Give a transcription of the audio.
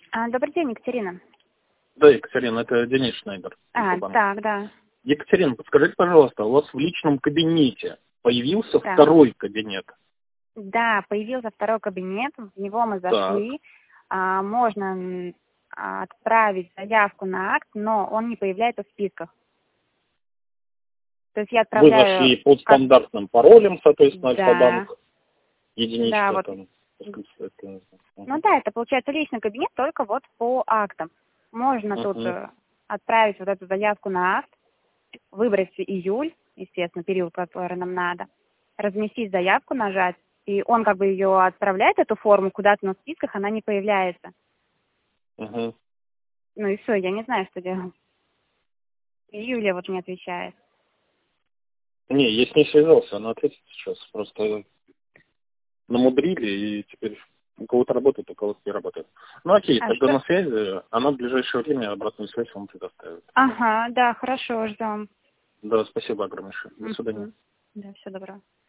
Добрый день, Екатерина. Да, Екатерина, это Денис Шнайдер. Так, да. Екатерина, подскажите, пожалуйста, у вас в личном кабинете появился Так. второй кабинет? Да, появился второй кабинет, в него мы Так. зашли. Можно отправить заявку на акт, но он не появляется в списках. То есть я Вы отправляю... зашли под стандартным паролем, соответственно, Да. Альфа-банк, единичка Да, вот. там. Ну да, это получается личный кабинет только вот по актам. Можно тут отправить вот эту заявку на акт, выбрать июль, естественно, период, который нам надо, разместить заявку, нажать, и он как бы ее отправляет, эту форму, куда-то, но в списках она не появляется. Ну и все, я не знаю, что делать. И Юлия вот не отвечает. Не, я с ней связался, она ответит сейчас. Просто намудрили, и теперь у кого-то работает, у кого-то не работает. Ну окей, тогда что? на связи, она в ближайшее время обратную связь вам предоставит. Ага, да, хорошо, ждем. Да, спасибо огромное. До свидания. Да, всего доброго.